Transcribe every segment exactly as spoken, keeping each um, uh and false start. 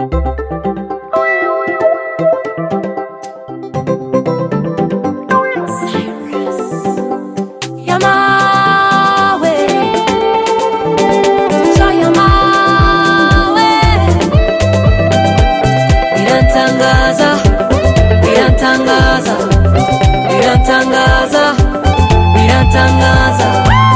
Biratangaza, biratangaza.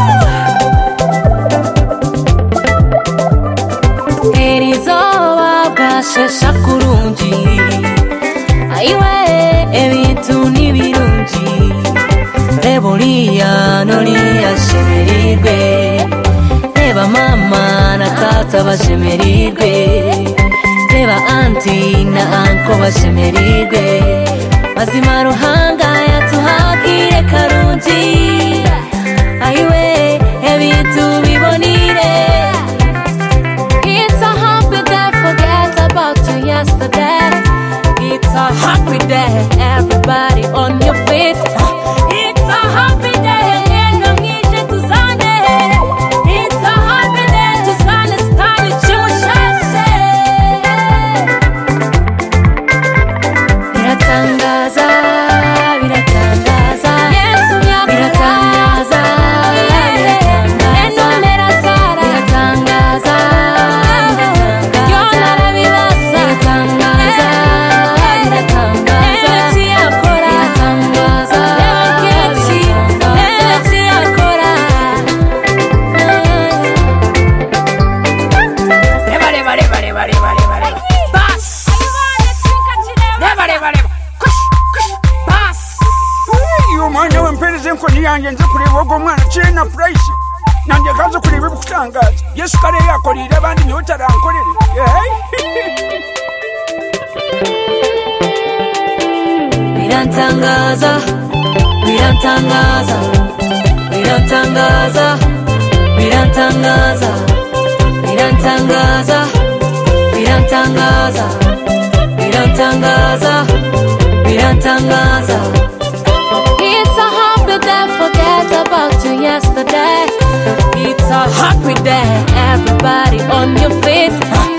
Erizoba bwashesha kurungi, aiwe ebintu nibirungi. Reba oriya noriya shemerirwe, reba mama na tata bashemerirwe, reba anti na anko bashemerirwe. Mazima ruhanga yatuhagire karungi, aiwe ebintu bibonire. It's a happy day, forget about you yesterday. It's a happy day, everybody on your feet. It's a happy day, eno ngije tuzane. It's a happy day, tuzane stani chimushashe. Biratangaza, biratangaza, Yesu biratangaza, eno mera sara, biratangaza, yona rabibasa, biratangaza, biratangaza, eno chiyakora, biratangaza, kechi, eno chiyakora. Reba, reba, reba, reba, reba, reba, reba. Bas! Reba, reba, reba. Kush, kush, bas! Iyo mwana wempereze nkoni yanjye nze kureba ogwo mwana kyena price nanjye kaze kureba ebikutangaza Yesu kale yakolire abandi niwe tarankolere. Biratangaza, biratangaza, biratangaza, biratangaza, biratangaza, biratangaza, biratangaza, biratangaza. It's a happy day, forget about you yesterday. It's a happy day, everybody on your feet.